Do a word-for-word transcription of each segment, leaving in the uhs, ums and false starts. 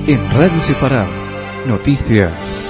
En Radio Sefarad, noticias.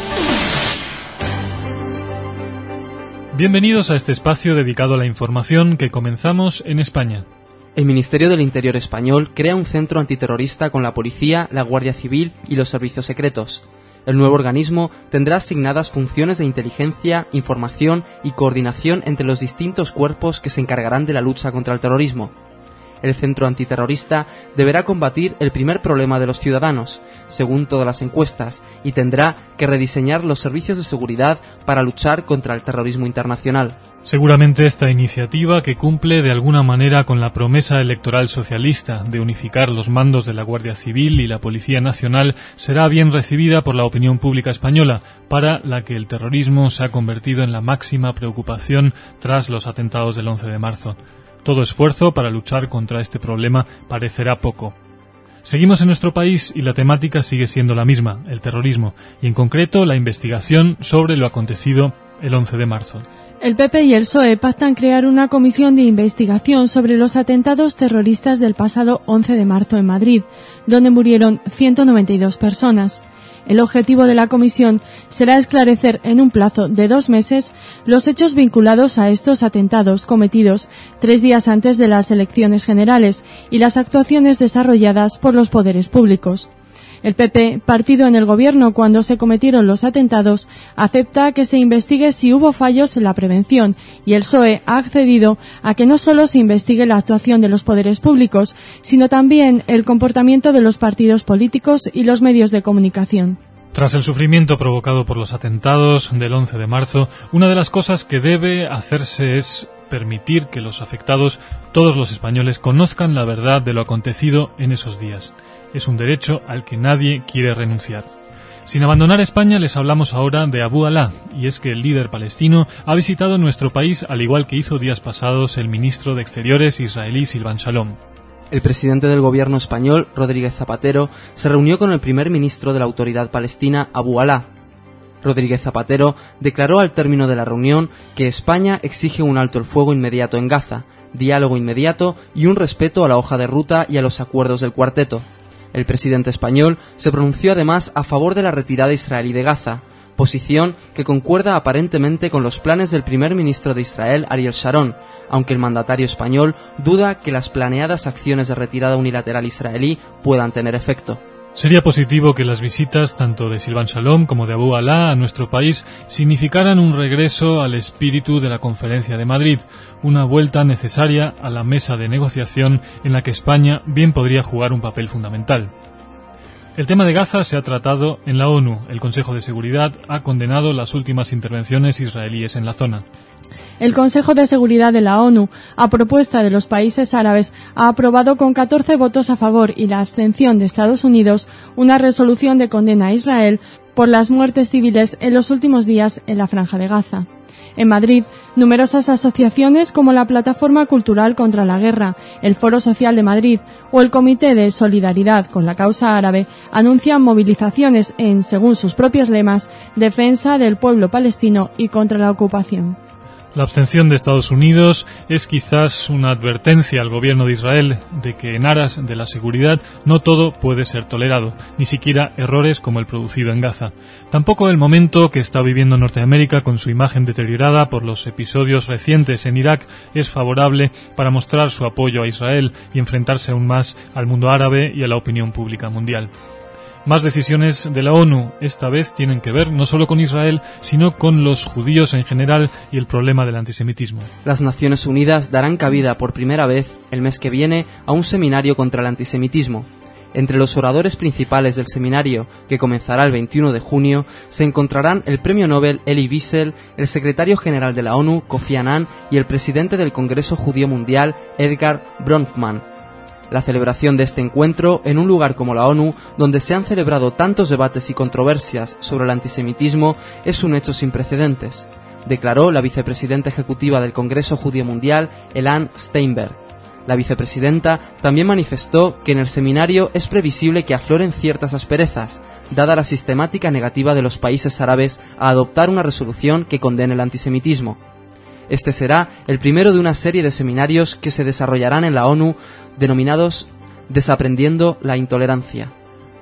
Bienvenidos a este espacio dedicado a la información que comenzamos en España. El Ministerio del Interior español crea un centro antiterrorista con la policía, la Guardia Civil y los servicios secretos. El nuevo organismo tendrá asignadas funciones de inteligencia, información y coordinación entre los distintos cuerpos que se encargarán de la lucha contra el terrorismo. El centro antiterrorista deberá combatir el primer problema de los ciudadanos, según todas las encuestas, y tendrá que rediseñar los servicios de seguridad para luchar contra el terrorismo internacional. Seguramente esta iniciativa, que cumple de alguna manera con la promesa electoral socialista de unificar los mandos de la Guardia Civil y la Policía Nacional, será bien recibida por la opinión pública española, para la que el terrorismo se ha convertido en la máxima preocupación tras los atentados del once de marzo. Todo esfuerzo para luchar contra este problema parecerá poco. Seguimos en nuestro país y la temática sigue siendo la misma, el terrorismo, y en concreto la investigación sobre lo acontecido el once de marzo. El P P y el P S O E pactan crear una comisión de investigación sobre los atentados terroristas del pasado once de marzo en Madrid, donde murieron ciento noventa y dos personas. El objetivo de la comisión será esclarecer en un plazo de dos meses los hechos vinculados a estos atentados cometidos tres días antes de las elecciones generales y las actuaciones desarrolladas por los poderes públicos. El P P, partido en el gobierno cuando se cometieron los atentados, acepta que se investigue si hubo fallos en la prevención, y el P S O E ha accedido a que no solo se investigue la actuación de los poderes públicos, sino también el comportamiento de los partidos políticos y los medios de comunicación. Tras el sufrimiento provocado por los atentados del once de marzo, una de las cosas que debe hacerse es permitir que los afectados, todos los españoles, conozcan la verdad de lo acontecido en esos días. Es un derecho al que nadie quiere renunciar. Sin abandonar España, les hablamos ahora de Abu Alá, y es que el líder palestino ha visitado nuestro país al igual que hizo días pasados el ministro de Exteriores israelí Silvan Shalom. El presidente del gobierno español, Rodríguez Zapatero, se reunió con el primer ministro de la autoridad palestina, Abu Alá. Rodríguez Zapatero declaró al término de la reunión que España exige un alto el fuego inmediato en Gaza, diálogo inmediato y un respeto a la hoja de ruta y a los acuerdos del cuarteto. El presidente español se pronunció además a favor de la retirada israelí de Gaza, posición que concuerda aparentemente con los planes del primer ministro de Israel, Ariel Sharon, aunque el mandatario español duda que las planeadas acciones de retirada unilateral israelí puedan tener efecto. Sería positivo que las visitas tanto de Silvan Shalom como de Abu Alá a nuestro país significaran un regreso al espíritu de la Conferencia de Madrid, una vuelta necesaria a la mesa de negociación en la que España bien podría jugar un papel fundamental. El tema de Gaza se ha tratado en la ONU. El Consejo de Seguridad ha condenado las últimas intervenciones israelíes en la zona. El Consejo de Seguridad de la ONU, a propuesta de los países árabes, ha aprobado con catorce votos a favor y la abstención de Estados Unidos una resolución de condena a Israel por las muertes civiles en los últimos días en la Franja de Gaza. En Madrid, numerosas asociaciones como la Plataforma Cultural contra la Guerra, el Foro Social de Madrid o el Comité de Solidaridad con la Causa Árabe anuncian movilizaciones en, según sus propios lemas, defensa del pueblo palestino y contra la ocupación. La abstención de Estados Unidos es quizás una advertencia al gobierno de Israel de que en aras de la seguridad no todo puede ser tolerado, ni siquiera errores como el producido en Gaza. Tampoco el momento que está viviendo Norteamérica con su imagen deteriorada por los episodios recientes en Irak es favorable para mostrar su apoyo a Israel y enfrentarse aún más al mundo árabe y a la opinión pública mundial. Más decisiones de la ONU esta vez tienen que ver no solo con Israel, sino con los judíos en general y el problema del antisemitismo. Las Naciones Unidas darán cabida por primera vez el mes que viene a un seminario contra el antisemitismo. Entre los oradores principales del seminario, que comenzará el veintiuno de junio, se encontrarán el premio Nobel Elie Wiesel, el secretario general de la ONU, Kofi Annan, y el presidente del Congreso Judío Mundial, Edgar Bronfman. La celebración de este encuentro en un lugar como la ONU, donde se han celebrado tantos debates y controversias sobre el antisemitismo, es un hecho sin precedentes, declaró la vicepresidenta ejecutiva del Congreso Judío Mundial, Elan Steinberg. La vicepresidenta también manifestó que en el seminario es previsible que afloren ciertas asperezas, dada la sistemática negativa de los países árabes a adoptar una resolución que condene el antisemitismo. Este será el primero de una serie de seminarios que se desarrollarán en la ONU denominados Desaprendiendo la Intolerancia.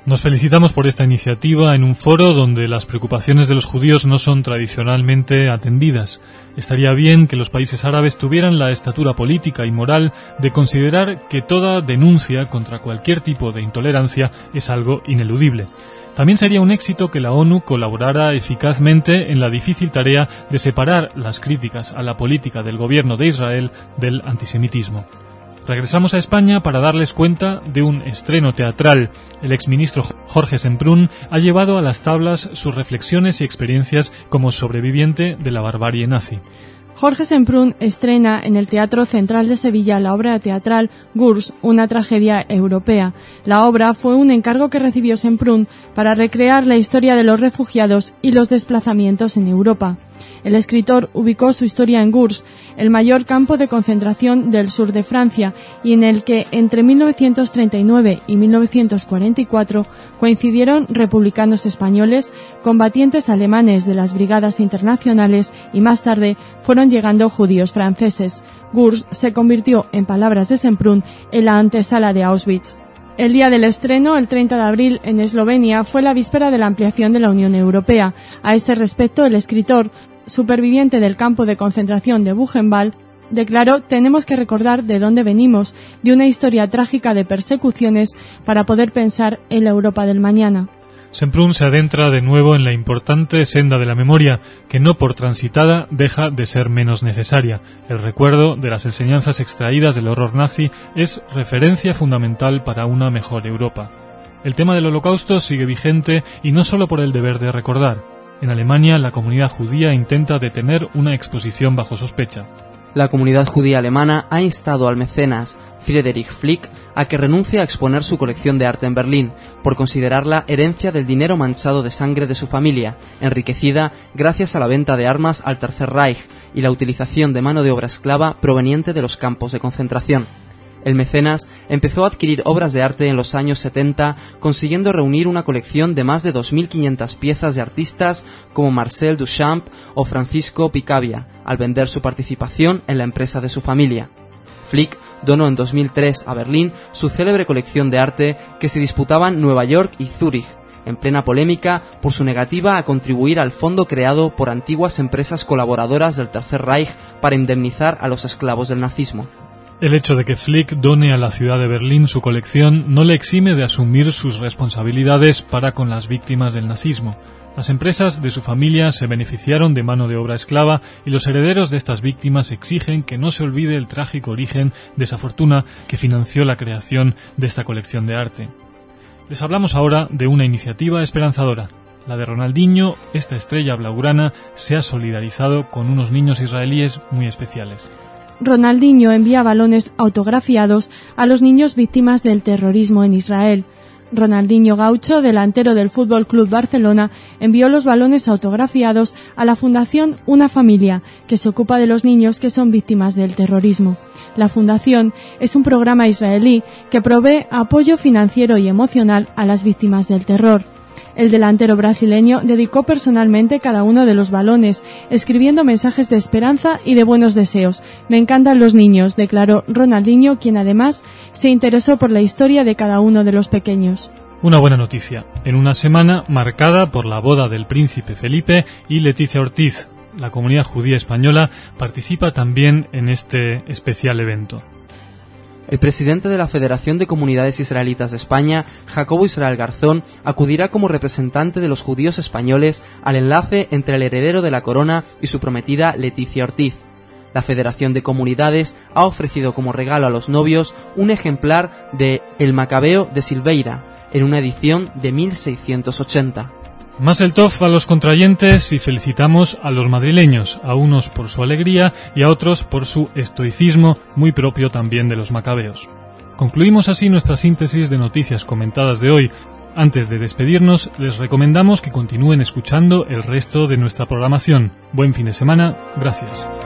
Nos felicitamos por esta iniciativa en un foro donde las preocupaciones de los judíos no son tradicionalmente atendidas. Estaría bien que los países árabes tuvieran la estatura política y moral de considerar que toda denuncia contra cualquier tipo de intolerancia es algo ineludible. También sería un éxito que la ONU colaborara eficazmente en la difícil tarea de separar las críticas a la política del gobierno de Israel del antisemitismo. Regresamos a España para darles cuenta de un estreno teatral. El exministro Jorge Semprún ha llevado a las tablas sus reflexiones y experiencias como sobreviviente de la barbarie nazi. Jorge Semprún estrena en el Teatro Central de Sevilla la obra teatral Gurs, una tragedia europea. La obra fue un encargo que recibió Semprún para recrear la historia de los refugiados y los desplazamientos en Europa. El escritor ubicó su historia en Gurs, el mayor campo de concentración del sur de Francia, y en el que entre mil novecientos treinta y nueve y mil novecientos cuarenta y cuatro coincidieron republicanos españoles, combatientes alemanes de las brigadas internacionales y más tarde fueron llegando judíos franceses. Gurs se convirtió, en palabras de Semprún, en la antesala de Auschwitz. El día del estreno, el treinta de abril, en Eslovenia, fue la víspera de la ampliación de la Unión Europea. A este respecto, el escritor, superviviente del campo de concentración de Buchenwald, declaró: tenemos que recordar de dónde venimos, de una historia trágica de persecuciones, para poder pensar en la Europa del mañana. Semprún se adentra de nuevo en la importante senda de la memoria, que no por transitada deja de ser menos necesaria. El recuerdo de las enseñanzas extraídas del horror nazi es referencia fundamental para una mejor Europa. El tema del Holocausto sigue vigente y no solo por el deber de recordar. En Alemania, la comunidad judía intenta detener una exposición bajo sospecha. La comunidad judía alemana ha instado al mecenas Friedrich Flick a que renuncie a exponer su colección de arte en Berlín, por considerarla herencia del dinero manchado de sangre de su familia, enriquecida gracias a la venta de armas al Tercer Reich y la utilización de mano de obra esclava proveniente de los campos de concentración. El mecenas empezó a adquirir obras de arte en los años setenta, consiguiendo reunir una colección de más de dos mil quinientas piezas de artistas como Marcel Duchamp o Francisco Picabia, al vender su participación en la empresa de su familia. Flick donó en dos mil tres a Berlín su célebre colección de arte que se disputaban Nueva York y Zúrich, en plena polémica por su negativa a contribuir al fondo creado por antiguas empresas colaboradoras del Tercer Reich para indemnizar a los esclavos del nazismo. El hecho de que Flick done a la ciudad de Berlín su colección no le exime de asumir sus responsabilidades para con las víctimas del nazismo. Las empresas de su familia se beneficiaron de mano de obra esclava y los herederos de estas víctimas exigen que no se olvide el trágico origen de esa fortuna que financió la creación de esta colección de arte. Les hablamos ahora de una iniciativa esperanzadora. La de Ronaldinho. Esta estrella blaugrana se ha solidarizado con unos niños israelíes muy especiales. Ronaldinho envía balones autografiados a los niños víctimas del terrorismo en Israel. Ronaldinho Gaucho, delantero del F C Barcelona, envió los balones autografiados a la Fundación Una Familia, que se ocupa de los niños que son víctimas del terrorismo. La fundación es un programa israelí que provee apoyo financiero y emocional a las víctimas del terror. El delantero brasileño dedicó personalmente cada uno de los balones, escribiendo mensajes de esperanza y de buenos deseos. Me encantan los niños, declaró Ronaldinho, quien además se interesó por la historia de cada uno de los pequeños. Una buena noticia, en una semana marcada por la boda del príncipe Felipe y Leticia Ortiz. La comunidad judía española participa también en este especial evento. El presidente de la Federación de Comunidades Israelitas de España, Jacobo Israel Garzón, acudirá como representante de los judíos españoles al enlace entre el heredero de la corona y su prometida Leticia Ortiz. La Federación de Comunidades ha ofrecido como regalo a los novios un ejemplar de El Macabeo de Silveira, en una edición de mil seiscientos ochenta. Más el Tov a los contrayentes y felicitamos a los madrileños, a unos por su alegría y a otros por su estoicismo, muy propio también de los macabeos. Concluimos así nuestra síntesis de noticias comentadas de hoy. Antes de despedirnos, les recomendamos que continúen escuchando el resto de nuestra programación. Buen fin de semana, gracias.